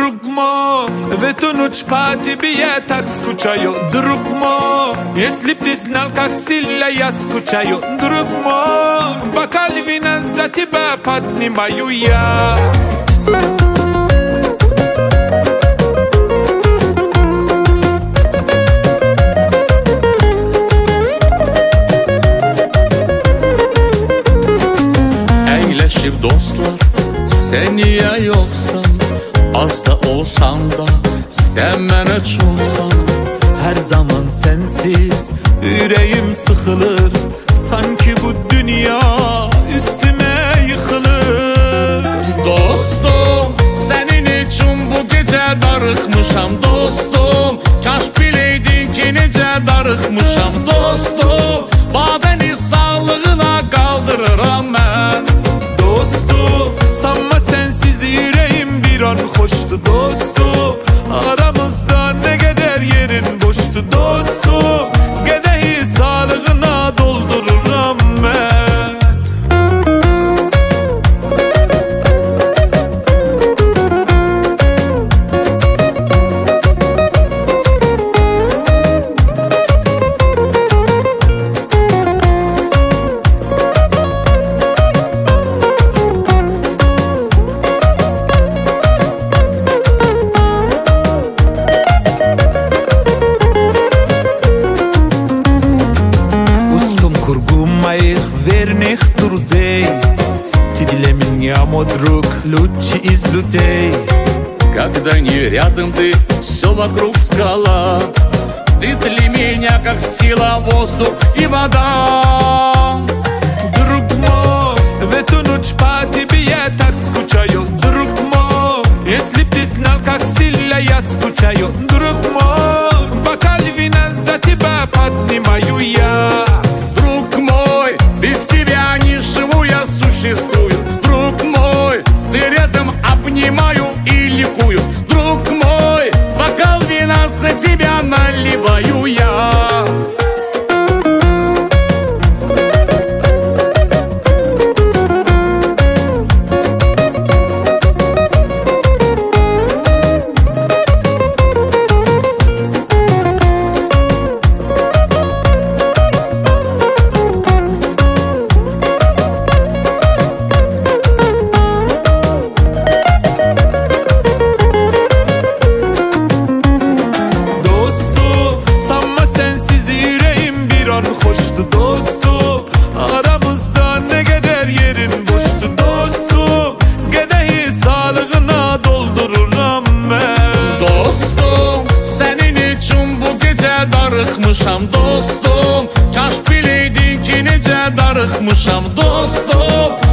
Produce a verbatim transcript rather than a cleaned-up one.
Drugmo, vetunuć pati bije tak skučaju. Drugmo, jesli priznal kak sile ja skučaju. Drugmo, pa kalvina za tebe podnimaju ja. Eyleşip dostlar, sen ya yoksan, az da olsan da sen bana çoksan. Her zaman sensiz yüreğim sıkılır, sanki bu dünya üstüme yıkılır. Dostum, senin için bu gece darıkmışam dostum. Kaş bileydin ki nece darıkmışam dostum. Badeni sağlığına kaldırıram ben. Dostum, sanma sensiz yüreğim bir an hoştu dostum. Aramızda ne kadar yerin boştu dostum. Gedehi sağlığına doldururam ben. Верних друзей, ты для меня мой друг, лучший из людей. Когда не рядом ты, все вокруг скала. Ты для меня как сила, воздух и вода. Друг мой, в эту ночь по тебе я так скучаю. Друг мой, если б ты знал, как сильно я скучаю. Друг мой, бокал вина за тебя поднимаю я. Друг мой, без тебя не живу, я существую. Друг мой, ты рядом, обнимаю и ликую. Друг мой, бокал вина за тебя наливаю я. Hoştu dostum, aramızda ne kadar yerin boştu dostum. Gedehi sağlığına doldururam ben. Dostum, senin için bu gece darıkmışam dostum. Kaş bileydin ki nece darıkmışam dostum.